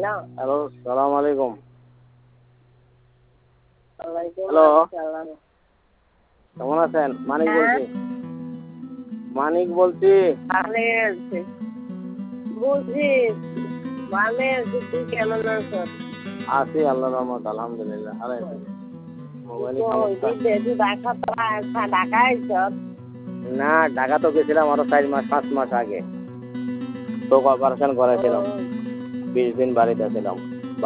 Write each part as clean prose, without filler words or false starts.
Hello, সালাম আলাইকুম। Hello, কেমন আছেন? মানিক বলছি। মানিক বলছি। বুঝি ভালো আছি, তুই কেমন আছো? আছি আল্লাহর রহমত, আলহামদুলিল্লাহ। আরে ঢাকা আইছ? না, ঢাকা তো গেছিলাম আরো 4-5 মাস আগে। তো অপারেশন করেছিলাম, 20 দিন বাড়িতে ছিলাম।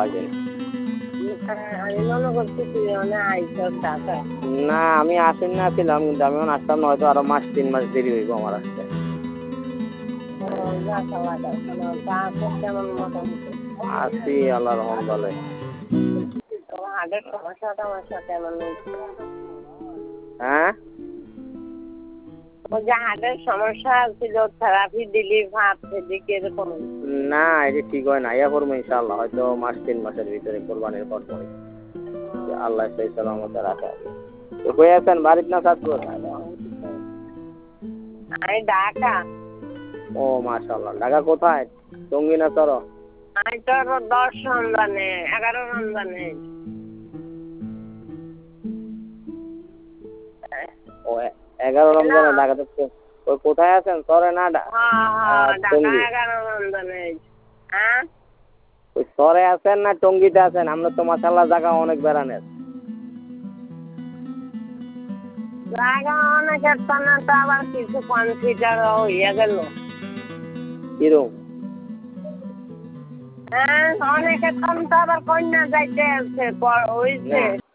আমি মনে করছি তুই আইছ ঢাকা। না, আমি আসেন না ছিলাম, কিন্তু আমি আসতাম না, হয়তো আরো 3 মাস দেরি হইব আমার আসতে। আছি আল্লাহর রহমতে। হার্টের সমস্যা টমস্যা কেমন? হ্যাঁ, ওই যে হার্টের সমস্যা ছিল, থেরাপি দিলি, ভাবছে দিকে এরকম। না, এটা ঠিক হয় না। ইয়া করবো ইনশাআল্লাহ, হয়তো 3 মাসের ভিতরে কোরবানির পর পরে আল্লাহ সেই সালামতে রাখে। তো কই আছেন, বাড়িতে না চাঁদপুর? আমি ঢাকা। ও মাশাআল্লাহ, ঢাকা কোথায়? টঙ্গী না চর? আমি তোর 10 রমজানে 11 রমজানে। ও 11 রমজানে ঢাকাতে। ওই কোথায় আছেন, চরে না ঢাকা 11 রমজানে। হ্যাঁ, ওই চরে আছেন না টঙ্গীতে আছেন? আমরা তো মাশাআল্লাহ জায়গা অনেক বেড়ানের। জায়গা অনেক, একটা না তো আবার কিছু কনফিডার হইয়া গেল। কিরকম? হ্যাঁ, অনেকে তো আবার কন্যা যাইতে আছে হইছে।